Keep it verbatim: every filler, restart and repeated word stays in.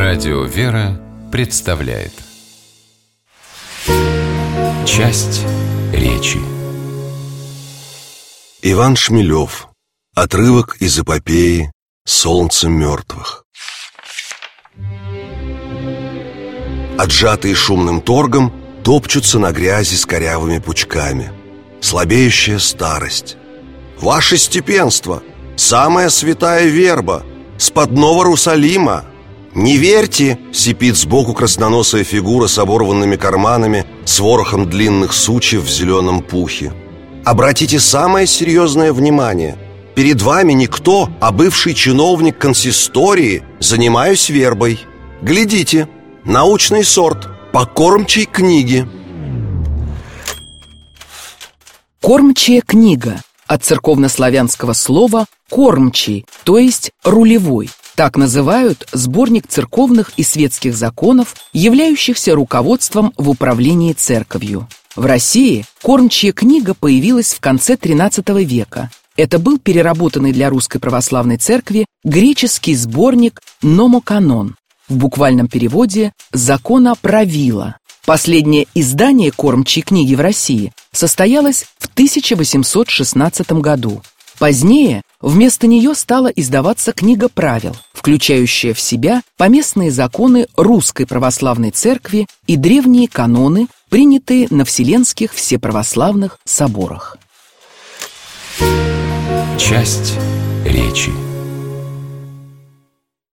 Радио «Вера» представляет часть речи. Иван Шмелев. Отрывок из эпопеи «Солнце мертвых». Отжатые шумным торгом топчутся на грязи с корявыми пучками. Слабеющая старость. Ваше степенство, самая святая верба, с подного Русалима. Не верьте, сипит сбоку красноносая фигура с оборванными карманами, с ворохом длинных сучьев в зеленом пухе. Обратите самое серьезное внимание. Перед вами никто, а бывший чиновник консистории. Занимаюсь вербой. Глядите, научный сорт по кормчей книге. Кормчая книга от церковнославянского слова «кормчий», то есть «рулевой». Так называют сборник церковных и светских законов, являющихся руководством в управлении церковью. В России кормчая книга появилась в конце тринадцатого века. Это был переработанный для Русской Православной Церкви греческий сборник «Номоканон», в буквальном переводе «законоправила». Последнее издание кормчей книги в России состоялось в тысяча восемьсот шестнадцатом году. Позднее вместо нее стала издаваться книга правил, включающая в себя поместные законы Русской Православной Церкви и древние каноны, принятые на Вселенских Всеправославных соборах. Часть речи.